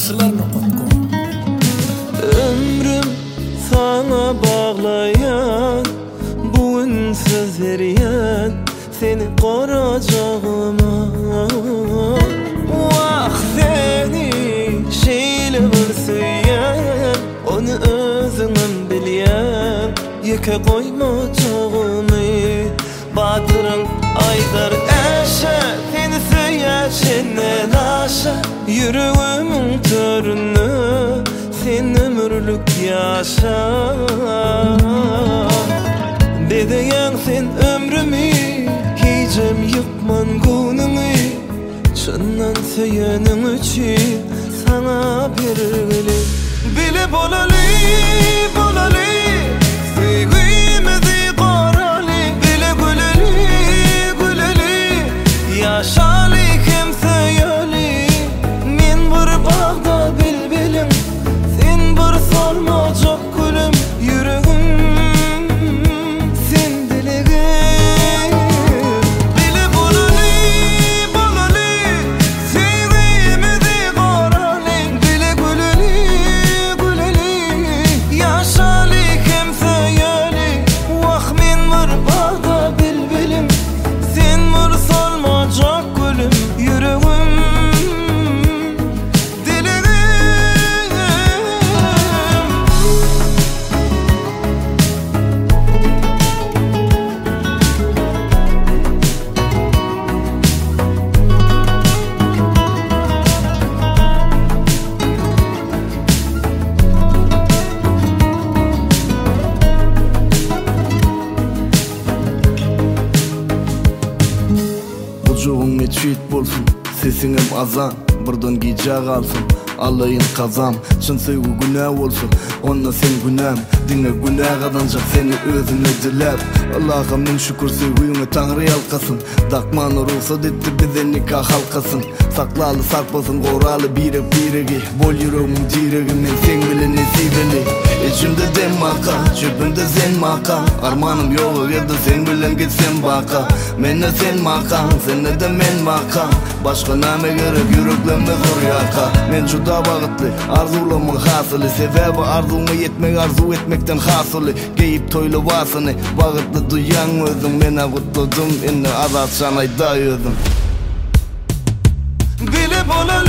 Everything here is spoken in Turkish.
Arzularına.com. Ömrüm sana bağlayan, bugün söz veriyen, seni koracağıma. Vah seni şeyle bir söyleyen, onu özümün bilyen, yeke koymayacağımı. Batırın aydar eşe, seni söyleşenden aşa. Yüreğimin törünü sen ömürlük yaşa. Bedeyen sen ömrümü, hicem yıkman günümü. Çından söylenin için sana birgili. Bile bolalı, bolalı, sevgimizi koralı. Bile güleli, güleli, yaşalı kim söyleli. Men bir bağda bilbilim, sen bir solmacak gülüm. Yüreğim sen dilegim. Bile bolalı, bolalı, sevgimizi koralı. Bile güleli, güleli, yaşalı kim söyleli. Vah men bir bağda bilbilim, sen bir solmacak gülüm. Yüreğim Ucuğun etşit bolsun, sesinim azan, birden gece kalsın. Alayın kazam, çın sevgi günah olsun. Onna sen günahım, dinle günah kadancak seni özüne dilep. Allah'a min şükür sevgiyine Tanrı yalkasın. Dakmanı ruhsat etti bize nikah halkasın. Saklalı sarpasın, koralı birek biregi. Bol yüreğimin diregi, men sen bile nesibeli. İçimde dem maka, çöpümde sen maka. Armanım yok ya da sen bilen gitsen baka. Menne sen maka, senne de men maka. Başka name gerek yüreklemde zor yaka. Men juda bağıtlı, arzulamın hasılı. Sebebi arzumu yetmek, arzu etmekten hasılı. Geyip toylu vasını, bağıtlı duyan özüm. Mena kutladım, inni azat şanayda özüm. bile bolalı.